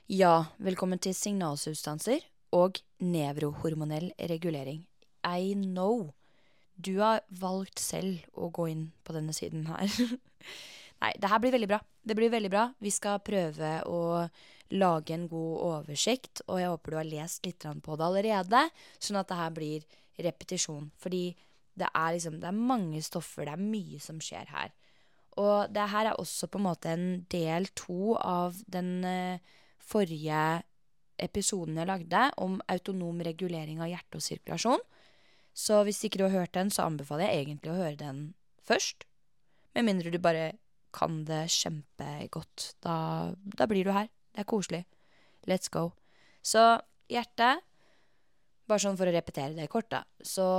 Ja, velkommen til signalsubstanser og nevrohormonell regulering. I know. Du har valgt selv å gå inn på denne siden her. Nei, det her blir veldig bra. Det blir veldig bra. Vi skal prøve å lage en god oversikt, og jeg håper du har lest litt på det allerede, sånn at det her blir repetisjon. Fordi det er mange stoffer, det er mye som skjer her. Og det her er også på en måte en del 2 av den forrige episoden jeg lagde om autonom regulering av hjerte og sirkulasjon. Så hvis ikke du har hørt den, så anbefaler jeg egentlig å høre den først. Med mindre du bare kan det kjempegodt. Da blir du her. Det er koselig. Let's go. Så hjerte, bare sånn for å repetere det kort da,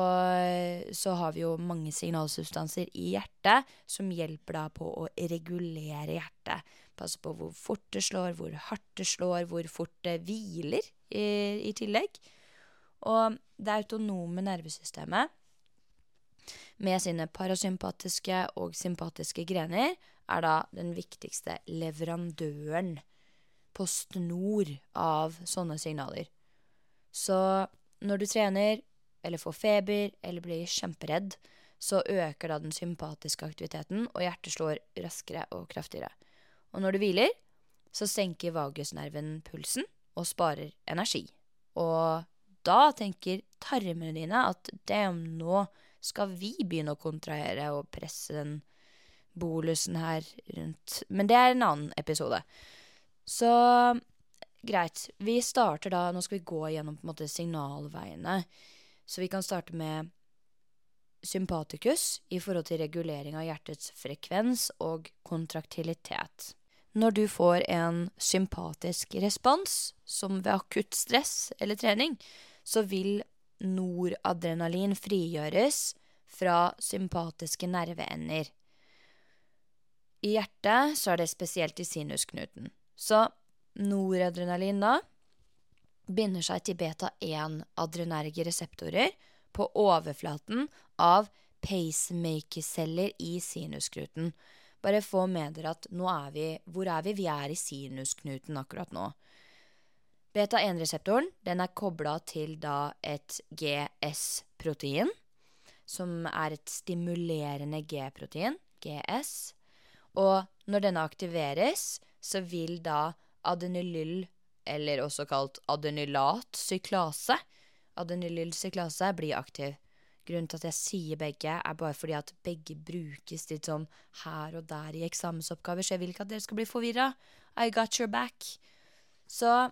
så har vi jo mange signalsubstanser i hjertet som hjelper da på å regulere hjertet. Passe på hvor fort det slår, hvor hardt det slår, hvor fort det hviler i tillegg. Og det autonome nervesystemet med sine parasympatiske og sympatiske grener er da den viktigste leverandøren på snor av sånne signaler. Så når du trener, eller får feber, eller blir kjemperedd, så øker da den sympatiske aktiviteten, og hjertet slår raskere og kraftigere. Og når du hviler, så senker vagusnerven pulsen og sparer energi. Og da tenker tarmene dine at nå skal vi begynne å kontrahere og presse den bolusen her rundt. Men det er en annen episode. Så greit, vi starter da, nå skal vi gå gjennom på en måte signalveiene. Så vi kan starte med sympatikus i forhold til regulering av hjertets frekvens og kontraktilitet. Når du får en sympatisk respons, som ved akutt stress eller trening, så vil noradrenalin frigjøres fra sympatiske nerveender. I hjertet så er det spesielt i sinusknuten. Så noradrenalin da binder seg til beta-1 adrenerge reseptorer på overflaten av pacemaker-celler i sinusknuten. Bare få med dere at hvor er vi? Vi er i sinusknuten akkurat nå. Beta-1-reseptoren, den er koblet til da et GS-protein, som er et stimulerende G-protein, GS. Og når denne aktiveres, så vil da adenylyl, eller også kalt adenylatsyklase, adenylylsyklase bli aktiv. Grunnen til at jeg sier begge er bare fordi at begge brukes litt sånn her og der i eksamensoppgaver, så jeg vil ikke at dere skal bli forvirret. I got your back. Så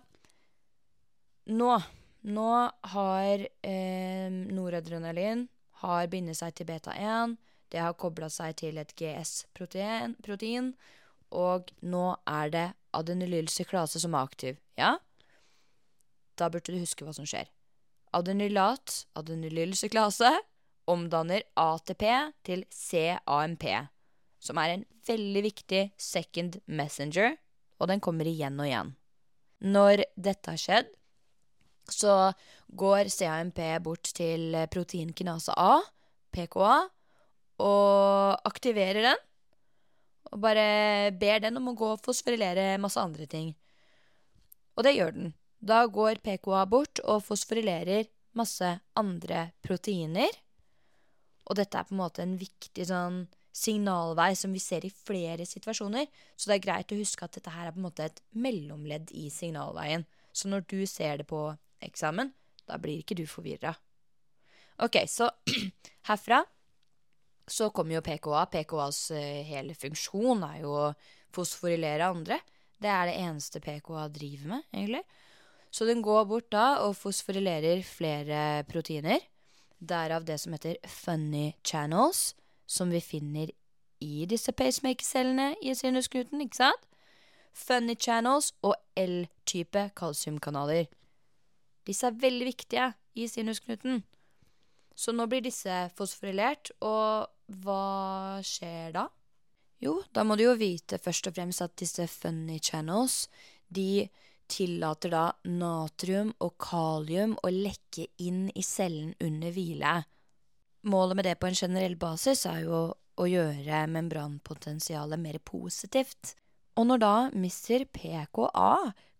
nå har noradrenalin har bindet seg til beta-1, det har koblet seg til et GS-protein, og nå er det adenylylsyklase som er aktiv. Ja? Da burde du huske hva som skjer. Adenylylsyklase, omdanner ATP til CAMP, som er en veldig viktig second messenger, og den kommer igjen og igjen. Når dette har skjedd, så går CAMP bort til proteinkinase A, PKA, og aktiverer den, og bare ber den om å gå og fosforilere masse andre ting. Og det gjør den. Da går PKA bort og fosforilerer masse andre proteiner. Og dette er på en måte en viktig sånn signalvei som vi ser i flere situasjoner. Så det er greit å huske at dette her er på en måte et mellomledd i signalveien. Så når du ser det på eksamen, da blir ikke du forvirret. Ok, så herfra så kommer jo PKA. PKAs hele funksjon er jo å fosforilere andre. Det er det eneste PKA driver med, egentlig. Så den går bort da og fosforilerer flere proteiner. Derav det som heter funny channels, som vi finner i disse pacemaker-cellene i sinusknuten, ikke sant? Funny channels og L-type kalsiumkanaler. Disse er veldig viktige i sinusknuten. Så nå blir disse fosforilert, og hva skjer da? Jo, da må du jo vite først og fremst at disse funny channels, de tillater da natrium og kalium å lekke inn i cellen under hvile. Målet med det på en generell basis er jo å gjøre membranpotensialet mer positivt. Og når da mister PKA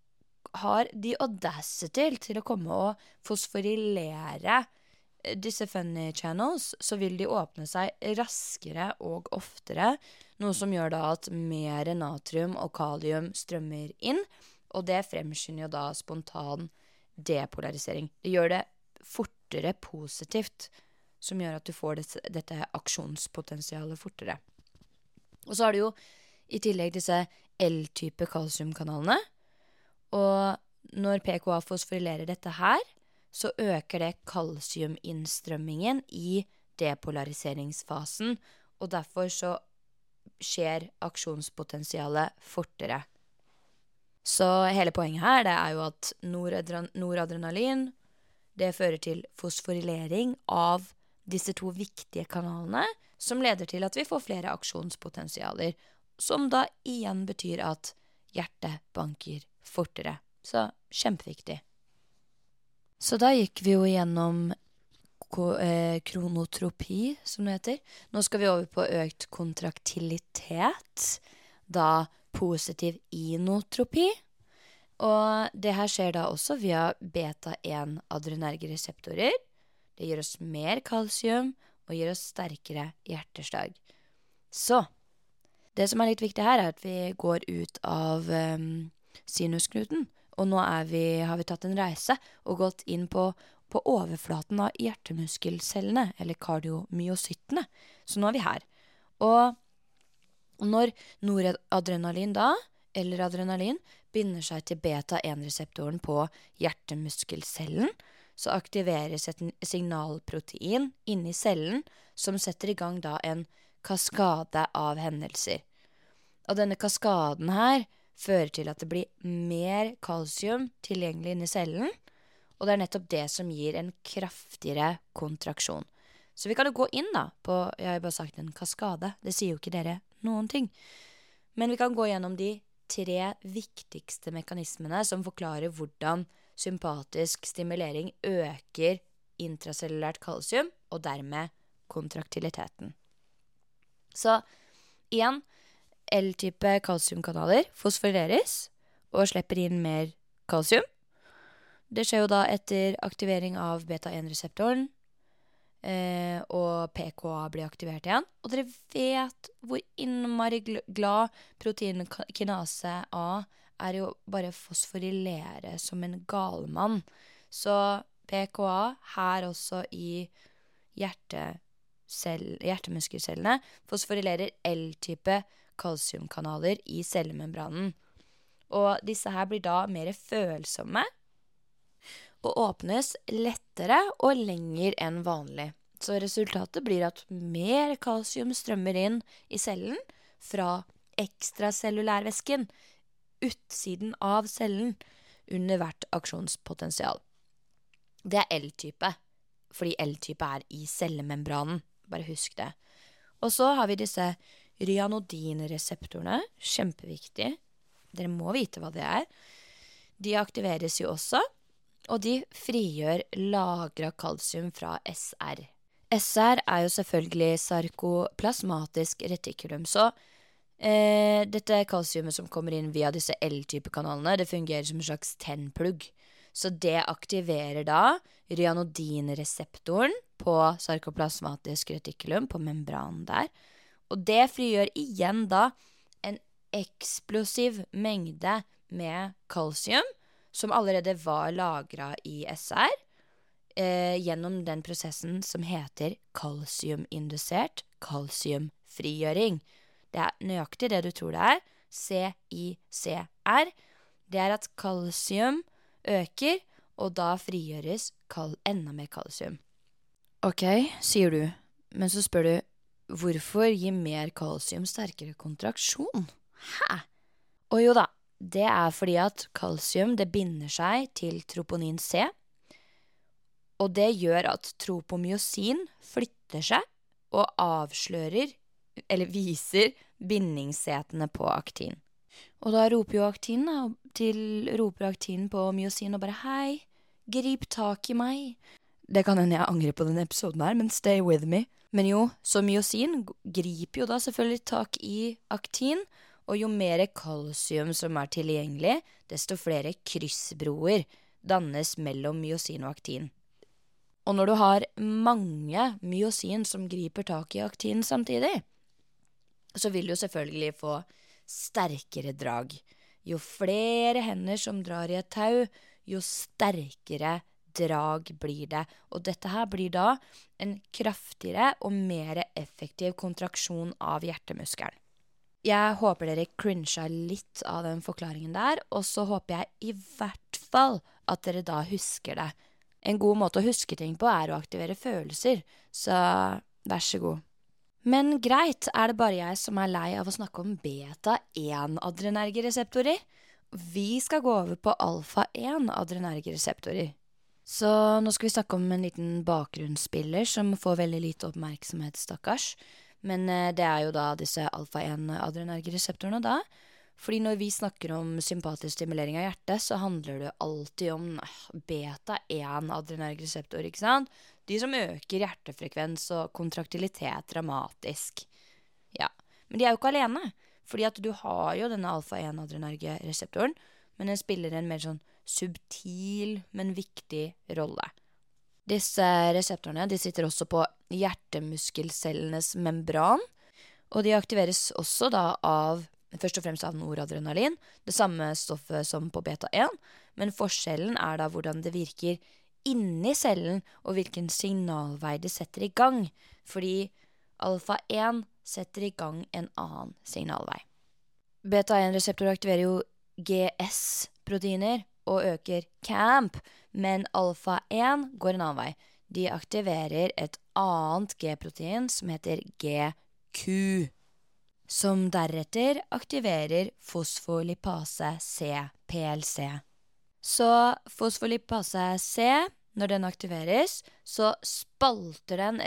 har de audacity til å komme og fosforilere disse funny channels, så vil de åpne seg raskere og oftere, noe som gjør da at mer natrium og kalium strømmer inn, og det fremskynder jo da spontan depolarisering. Det gjør det fortere positivt, som gjør at du får dette aksjonspotensialet fortere. Og så har du jo i tillegg disse L-type kalsiumkanalene, og når PKA fosforilerer dette her, så øker det kalsiuminnstrømmingen i depolariseringsfasen, og derfor så skjer aksjonspotensialet fortere. Så hele poenget her, det er jo at noradrenalin, det fører til fosforilering av disse to viktige kanalene, som leder til at vi får flere aksjonspotensialer, som da igjen betyr at hjertet banker fortere. Så kjempeviktig. Så da gikk vi jo gjennom kronotropi, som det heter. Nå skal vi over på økt kontraktilitet, da positiv inotropi. Og det her skjer da også via beta-1 adrenergereseptorer. Det gir oss mer kalsium og gir oss sterkere hjerteslag. Så det som er litt viktig her, er at vi går ut av sinusknuten. Og nå har vi tatt en reise og gått inn på overflaten av hjertemuskelcellene, eller kardiomyocyttene. Så nå er vi her. Og når noradrenalin da, eller adrenalin, binder seg til beta-1-reseptoren på hjertemuskelcellen, så aktiveres et signalprotein inni cellen som setter i gang da en kaskade av hendelser. Og denne kaskaden her fører til at det blir mer kalsium tilgjengelig inni cellen, og det er nettopp det som gir en kraftigere kontraksjon. Så vi kan jo gå inn da på, jeg har bare sagt en kaskade, det sier jo ikke dere noen ting. Men vi kan gå gjennom de 3 viktigste mekanismene som forklarer hvordan sympatisk stimulering øker intracellulært kalsium, og dermed kontraktiliteten. Så igjen, L-type kalsiumkanaler fosforileres og slipper inn mer kalsium. Det skjer jo da etter aktivering av beta-1-reseptoren, og PKA blir aktivert igjen. Og dere vet hvor innmari glad proteinkinase A er jo bare fosforilere som en galmann. Så PKA her også i hjertemuskelcellene fosforilerer L-type kalsiumkanaler i cellemembranen. Og disse her blir da mer følsomme og åpnes lettere og lenger enn vanlig. Så resultatet blir at mer kalsium strømmer inn i cellen fra ekstracellulærvæsken, utsiden av cellen, under hvert aksjonspotensial. Det er L-type, fordi L-type er i cellemembranen. Bare husk det. Og så har vi disse ryanodinreseptorene, kjempeviktig. Dere må vite hva det er. De aktiveres jo også, og de frigjør lagret kalsium fra SR. SR er jo selvfølgelig sarkoplasmatisk retikulum, så dette kalsiumet som kommer inn via disse L-type kanalene, det fungerer som en slags tennplugg. Så det aktiverer da ryanodinreseptoren på sarkoplasmatisk retikulum, på membranen der. Og det frigjør igjen da en eksplosiv mengde med kalsium, som allerede var lagret i SR, gjennom den prosessen som heter kalsiumindusert kalsiumfrigjøring. Det er nøyaktig det du tror det er, CICR. Det er at kalsium øker, og da frigjøres enda mer kalsium. Ok, sier du, men så spør du, hvorfor gir mer kalsium sterkere kontraksjon? Hæ? Og jo da, det er fordi at kalsium det binder seg til troponin C, og det gjør at tropomyosin flytter seg og avslører, eller viser, bindingssetene på aktin. Og da roper aktin på myosin og bare hei, grip tak i meg. Det kan hende jeg angrer på denne episoden her, men stay with me. Men jo, så myosin griper jo da selvfølgelig tak i aktin, Og jo mer kalsium som tilgjengelig, desto flere kryssbroer dannes mellom myosin og aktin. Og når du har mange myosin som griper tak i aktin samtidig, så vil du selvfølgelig få sterkere drag. Jo flere hender som drar i et tau, jo sterkere drag blir det. Og dette her blir da en kraftigere og mer effektiv kontraksjon av hjertemuskelen. Jeg håper dere cringet litt av den forklaringen der, og så håper jeg i hvert fall at dere da husker det. En god måte å huske ting på å aktivere følelser, så vær så god. Men greit, det bare jeg som lei av å snakke om beta-1-adrenerge reseptorer? Vi skal gå over på alfa-1-adrenerge reseptorer. Så nå skal vi snakke om en liten bakgrunnsspiller som får veldig lite oppmerksomhet, stakkars. Men det jo da disse alfa-1-adrenerge reseptorene da. Fordi når vi snakker om sympatisk stimulering av hjertet, så handler det alltid om beta-1-adrenerge reseptorer, ikke sant? De som øker hjertefrekvens og kontraktilitet dramatisk. Ja, men de jo ikke alene. Fordi at du har jo denne alfa-1-adrenerge reseptoren, men den spiller en mer sånn subtil, men viktig rolle. Disse reseptorene de sitter også på hjertemuskelcellenes membran, og de aktiveres også da først og fremst av noradrenalin, det samme stoffet som på beta-1, men forskjellen da hvordan det virker inni cellen og hvilken signalvei det setter i gang, fordi alfa-1 setter i gang en annen signalvei. Beta-1-reseptorer aktiverer jo GS-proteiner og øker CAMP, men alfa-1 går en annen vei. De aktiverer et annet G-protein som heter GQ, som deretter aktiverer fosfolipase C, PLC. Så fosfolipase C, når den aktiveres, så spalter den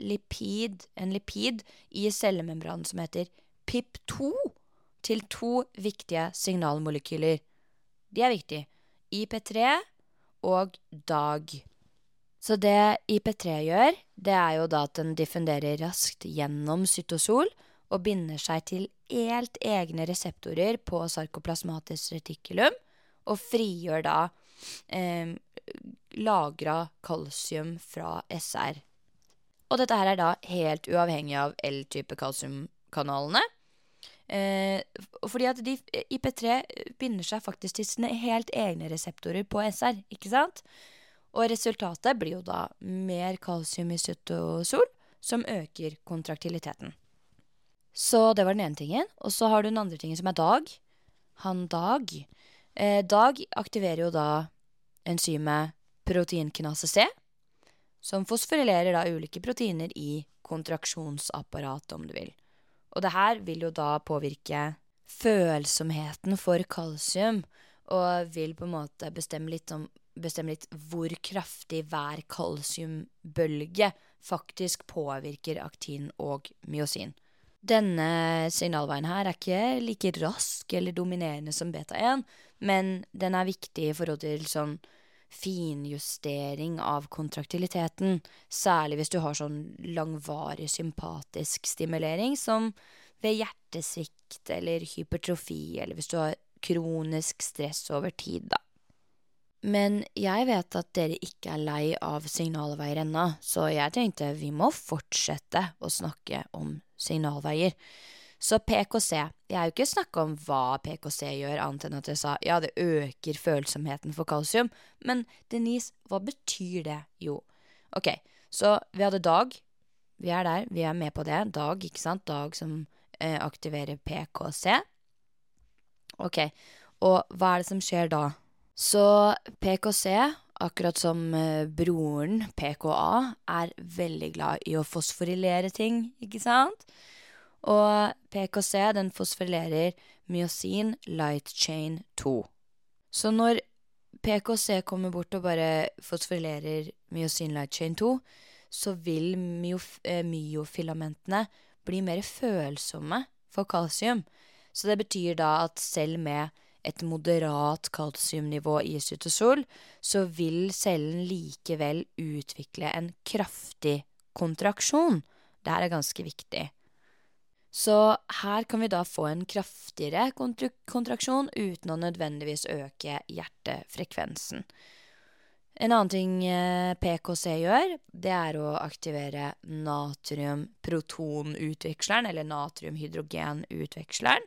en lipid i cellemembranen som heter PIP2 til 2 viktige signalmolekyler. De viktige. IP3 og DAG. Så det IP3 gjør, det jo da at den diffunderer raskt gjennom cytosol og binder seg til helt egne reseptorer på sarkoplasmatisk retikulum og frigjør da lagret kalsium fra SR. Og dette her da helt uavhengig av L-type kalsiumkanalene. Fordi at IP3 binder seg faktisk til sine helt egne reseptorer på SR, ikke sant? Og resultatet blir jo da mer kalsium i cytosol, som øker kontraktiliteten. Så det var den ene tingen. Og så har du den andre tingen som DAG. DAG. DAG aktiverer jo da enzymet proteinkinase C, som fosforilerer da ulike proteiner i kontraksjonsapparatet, om du vil. Og det her vil jo da påvirke følsomheten for kalsium, og vil på en måte bestemme litt hvor kraftig hver kalsiumbølge faktisk påvirker aktin og myosin. Denne signalveien her ikke like rask eller dominerende som beta-1, men den viktig i forhold til sånn finjustering av kontraktiliteten, særlig hvis du har sånn langvarig sympatisk stimulering som ved hjertesvikt eller hypertrofi, eller hvis du har kronisk stress over tid da. Men jeg vet at dere ikke lei av signalveier ennå, så jeg tenkte vi må fortsette å snakke om signalveier. Så PKC, jeg jo ikke snakket om hva PKC gjør, annet enn at jeg sa, ja, det øker følsomheten for kalsium, men Denise, hva betyr det? Jo, ok, så vi hadde DAG, vi der, vi med på det, DAG, ikke sant, DAG som aktiverer PKC. Ok, og hva det som skjer da? Så PKC, akkurat som broren PKA, veldig glad i å fosforilere ting, ikke sant? Og PKC, den fosforilerer myosin light chain 2. Så når PKC kommer bort og bare fosforilerer myosin light chain 2, så vil myofilamentene bli mer følsomme for kalsium. Så det betyr da at selv med et moderat kalsiumnivå i cytosol, så vil cellen likevel utvikle en kraftig kontraksjon. Dette ganske viktig. Så her kan vi da få en kraftigere kontraksjon uten å nødvendigvis øke hjertefrekvensen. En annen ting PKC gjør, det er å aktivere natriumprotonutveksleren, eller natriumhydrogenutveksleren,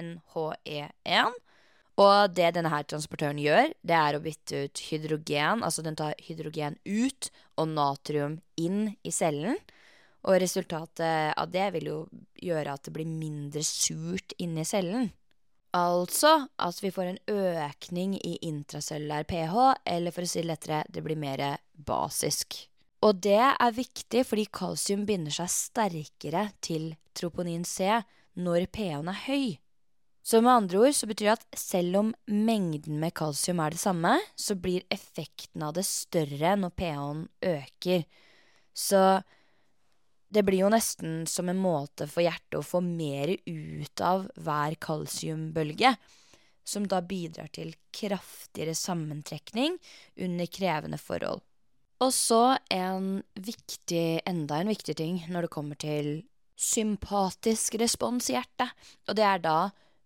NHE1. Og det denne her transportøren gjør, det er å bytte ut hydrogen, altså den tar hydrogen ut og natrium inn i cellen. Og resultatet av det vil jo gjøre at det blir mindre surt inne i cellen. Altså at vi får en økning i intracellulær pH, eller for å si det lettere, det blir mer basisk. Og det er viktig fordi kalsium binder seg sterkere til troponin C når pH-en er høy. Så med andre ord så betyr det at selv om mengden med kalsium er det samme, så blir effekten av det større når pH-en øker. Så det blir jo nesten som en måte for hjertet å få mer ut av hver kalsiumbølge, som da bidrar til kraftigere sammentrekning under krevende forhold. Og så enda en viktig ting når det kommer til sympatisk respons i hjertet, og det er da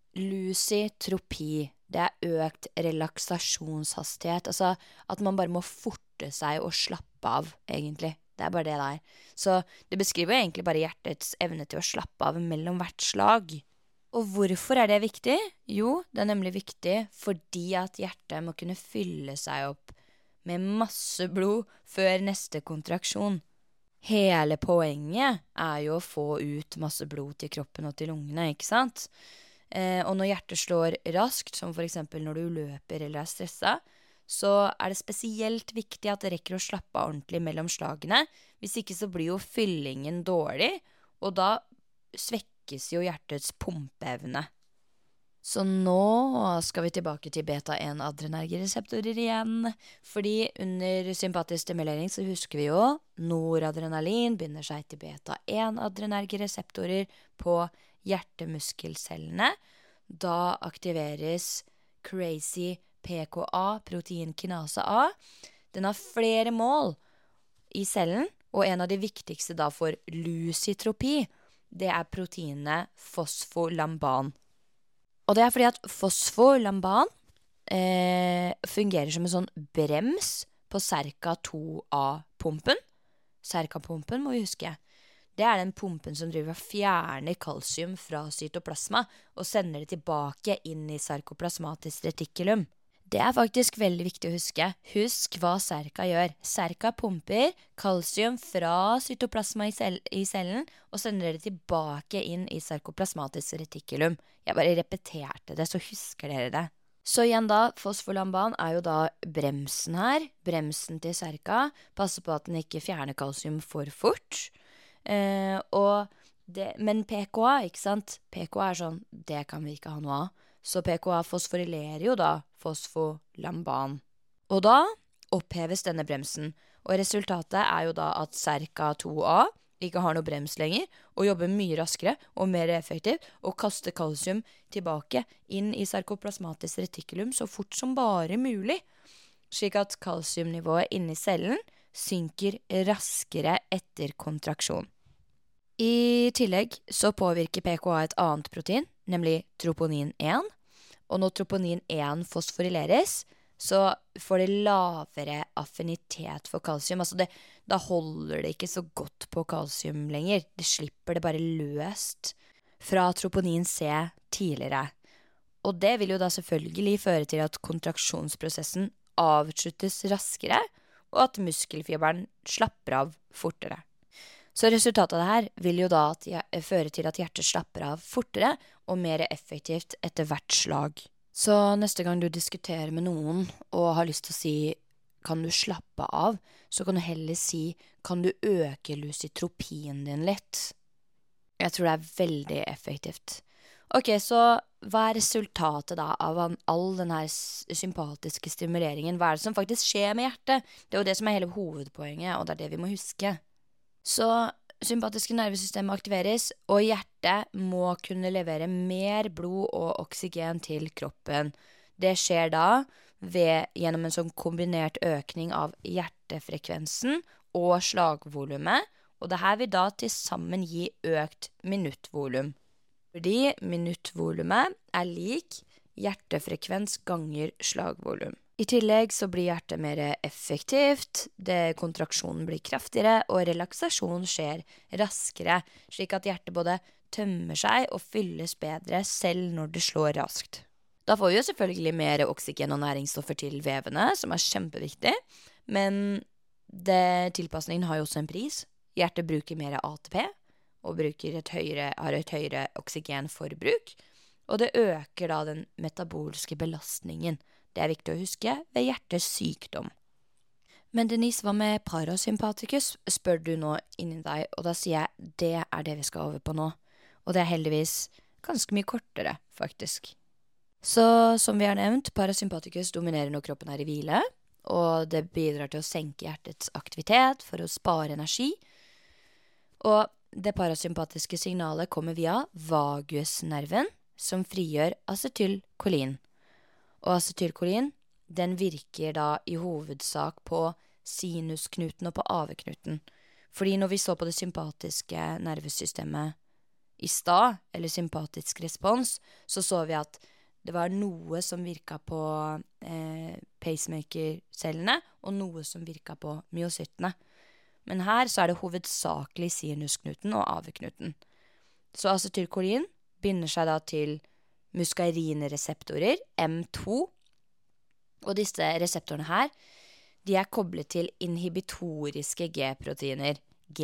lusitropi. Det er økt relaksasjonshastighet, altså at man bare må forte seg og slappe av, egentlig. Det er bare det der. Så det beskriver egentlig bare hjertets evne til å slappe av mellom hvert slag. Og hvorfor er det viktig? Jo, det er nemlig viktig fordi at hjertet må kunne fylle seg opp med masse blod før neste kontraksjon. Hele poenget er jo å få ut masse blod til kroppen og til lungene, ikke sant? Og når hjertet slår raskt, som for eksempel når du løper eller er stresset, så er det spesielt viktig at det rekker å slappe av ordentlig mellom slagene. Hvis ikke så blir jo fyllingen dårlig, og da svekkes jo hjertets pumpeevne. Så nå skal vi tilbake til beta-1-adrenergireseptorer igjen. Fordi under sympatisk stimulering så husker vi jo noradrenalin binder seg til beta-1-adrenergireseptorer på hjertemuskelcellene. Da aktiveres crazy PKA, proteinkinase A. Den har flere mål i cellen, og en av de viktigste da for lusitropi, det er proteinet fosfolamban. Og det er fordi at fosfolamban fungerer som en sånn brems på SERCA2A-pumpen. SERCA-pumpen må vi huske. Det er den pumpen som driver og fjerner kalsium fra cytoplasma og sender det tilbake inn i sarkoplasmatisk retikulum. Det er faktisk veldig viktig å huske. Husk hva SERCA gjør. SERCA pumper kalsium fra cytoplasma i cellen og sender det tilbake inn i sarkoplasmatisk retikulum. Jeg bare repeterte det, så husker dere det. Så igjen da, fosfolamban er jo da bremsen her. Bremsen til SERCA. Passer på at den ikke fjerner kalsium for fort. Men PKA, ikke sant? PKA er sånn, det kan vi ikke ha noe av. Så PKA fosforilerer jo da fosfolamban. Og da oppheves denne bremsen, og resultatet er jo da at SERCA2A ikke har noe brems lenger, og jobber mye raskere og mer effektivt, og kaster kalsium tilbake inn i sarkoplasmatisk retikulum så fort som bare mulig, slik at kalsiumnivået inni cellen synker raskere etter kontraksjon. I tillegg så påvirker PKA et annet protein, nemlig troponin 1, og når troponin 1 fosforileres, så får det lavere affinitet for kalsium. Altså da holder det ikke så godt på kalsium lenger. Det slipper det bare løst fra troponin C tidligere. Og det vil jo da selvfølgelig føre til at kontraksjonsprosessen avsluttes raskere, og at muskelfiberen slapper av fortere. Så resultatet av det her vil jo da føre til at hjertet slapper av fortere og mer effektivt etter hvert slag. Så neste gang du diskuterer med noen og har lyst til å si kan du slappe av, så kan du heller si kan du øke lusitropien din litt. Jeg tror det er veldig effektivt. Ok, så hva er resultatet da av all denne sympatiske stimuleringen? Hva er det som faktisk skjer med hjertet? Det er jo det som er hele hovedpoenget, og det er det vi må huske. Så sympatiske nervesystemet aktiveres, og hjertet må kunne levere mer blod og oksygen til kroppen. Det skjer da gjennom en sånn kombinert økning av hjertefrekvensen og slagvolumet, og det her vil da til sammen gi økt minuttvolum. Fordi minuttvolumet lik hjertefrekvens ganger slagvolum. I tillegg så blir hjertet mer effektivt, kontraksjonen blir kraftigere, og relaksasjon skjer raskere, slik at hjertet både tømmer seg og fylles bedre selv når det slår raskt. Da får vi jo selvfølgelig mer oksygen og næringsstoffer til vevene, som kjempeviktig, men tilpasningen har jo også en pris. Hjertet bruker mer ATP, og har et høyere oksygenforbruk, og det øker da den metabolske belastningen. Det viktig å huske ved hjertets sykdom. Men Denise, hva med parasympatikus, spør du nå inni deg, og da sier jeg det vi skal over på nå. Og det heldigvis ganske mye kortere, faktisk. Så som vi har nevnt, parasympatikus dominerer når kroppen i hvile, og det bidrar til å senke hjertets aktivitet for å spare energi. Og det parasympatiske signalet kommer via vagusnerven, som frigjør acetylkolin. Og acetylkolin, den virker da i hovedsak på sinusknuten og på aveknuten. Fordi når vi så på det sympatiske nervesystemet i stad, eller sympatisk respons, så vi at det var noe som virka på pacemaker-cellene, og noe som virka på myocyttene. Men her så det hovedsakelig sinusknuten og aveknuten. Så acetylkolin binder seg da til muskarinereseptorer, M2, og disse reseptorene her, de koblet til inhibitoriske G-proteiner,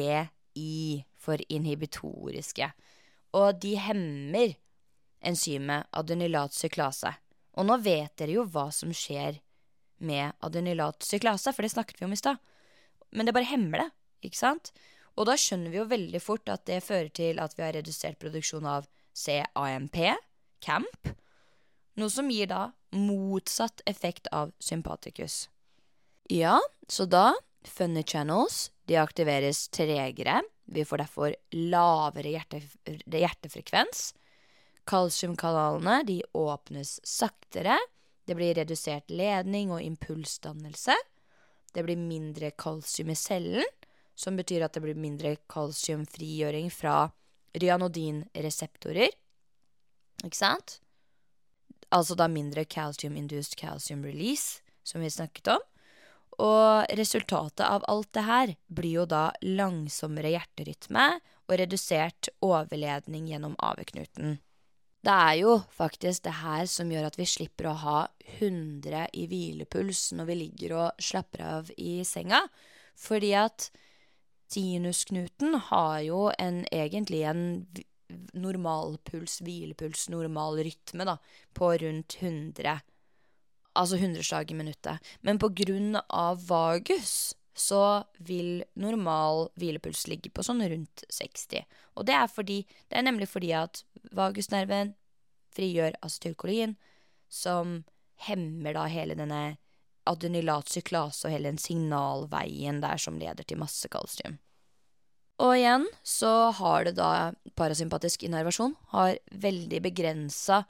GI for inhibitoriske, og de hemmer enzymet adenylatsyklase. Og nå vet dere jo hva som skjer med adenylatsyklase, for det snakket vi om i stad, men det bare hemmer det, ikke sant? Og da skjønner vi jo veldig fort at det fører til at vi har redusert produksjon av CAMP, CAMP, noe som gir da motsatt effekt av sympatikus. Ja, så da, funny channels, de aktiveres tregere, vi får derfor lavere hjertefrekvens, kalsiumkanalene, de åpnes saktere, det blir redusert ledning og impulsdannelse, det blir mindre kalsium i cellen, som betyr at det blir mindre kalsiumfrigjøring fra ryanodinreseptorer, ikke sant? Altså da mindre calcium-induced calcium release, som vi snakket om. Og resultatet av alt det her blir jo da langsommere hjerterytme og redusert overledning gjennom aveknuten. Det jo faktisk det her som gjør at vi slipper å ha 100 i hvilepuls når vi ligger og slapper av i senga, fordi at sinusknuten har jo egentlig en normal puls, hvilepuls, normal rytme da, på rundt 100, altså 100 slag i minuttet. Men på grunn av vagus, så vil normal hvilepuls ligge på sånn rundt 60. Og det nemlig fordi at vagusnerven frigjør acetylkolin, som hemmer da hele denne adenylatsyklase og hele den signalveien der som leder til masse kalsium. Og igjen så har det da parasympatisk innervasjon, har veldig begrenset,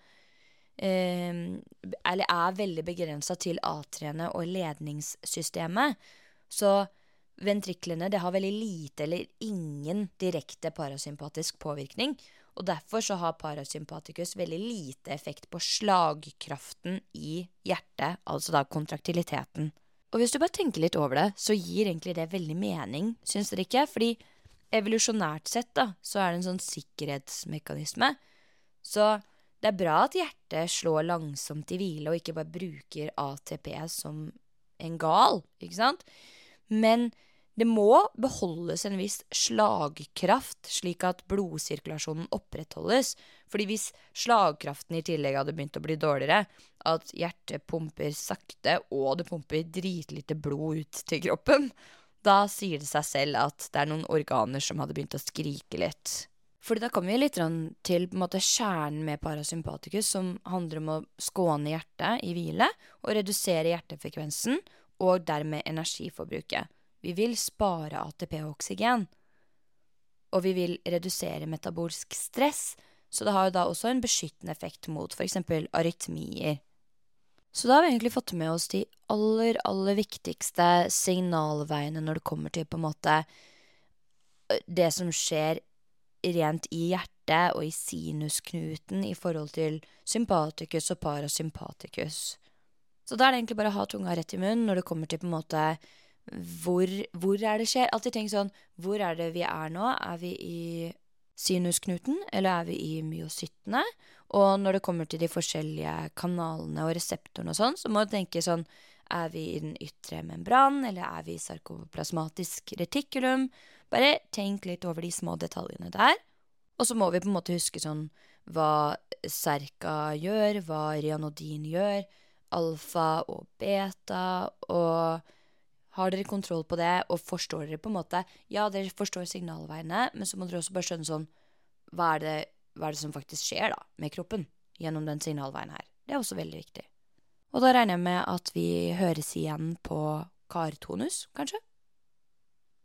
eller veldig begrenset til atriene og ledningssystemet. Så ventriklene, det har veldig lite eller ingen direkte parasympatisk påvirkning, og derfor så har parasympatikus veldig lite effekt på slagkraften i hjertet, altså da kontraktiliteten. Og hvis du bare tenker litt over det, så gir egentlig det veldig mening, synes dere ikke? Fordi evolusjonært sett da, så det en sånn sikkerhetsmekanisme. Så det bra at hjertet slår langsomt i hvile og ikke bare bruker ATP som en gal, ikke sant? Men det må beholdes en viss slagkraft, slik at blodsirkulasjonen opprettholdes. Fordi hvis slagkraften i tillegg hadde begynt å bli dårligere, at hjertet pumper sakte, og det pumper dritlite blod ut til kroppen, da sier det seg selv at det noen organer som hadde begynt å skrike litt. Fordi da kommer vi litt til på en måte kjernen med parasympatikus, som handler om å skåne hjertet i hvile, og redusere hjertefrekvensen, og dermed energiforbruket. Vi vil spare ATP og oksygen, og vi vil redusere metabolsk stress, så det har jo da også en beskyttende effekt mot for eksempel arytmier. Så da har vi egentlig fått med oss de aller viktigste signalveiene når det kommer til på en måte det som skjer rent i hjertet, hjertet og i sinusknuten i forhold til sympaticus og parasympaticus. Så da er det egentlig bare å ha tunga rett i munnen når det kommer til på en måte hvor er det skjer. Alltid tenk sånn, hvor er det vi er nå? Er vi i sinusknuten, eller er vi i myocyttene? Og når det kommer til de forskjellige kanalene og reseptorene og sånn, så må du tenke sånn, er vi i den ytre membran, eller er vi i sarkoplasmatisk retikulum? Bare tenk litt over de små detaljene der. Og så må vi på en måte huske sånn, hva serka gjør, hva ryanodin gjør, alfa og beta, og har dere kontroll på det, og forstår dere på en måte, ja, dere forstår signalveiene, men så må dere også bare skjønne sånn, hva er det som faktisk skjer da, med kroppen, gjennom den signalveien her. Det er også veldig viktig. Og da regner jeg med at vi høres igjen på kartonus, kanskje?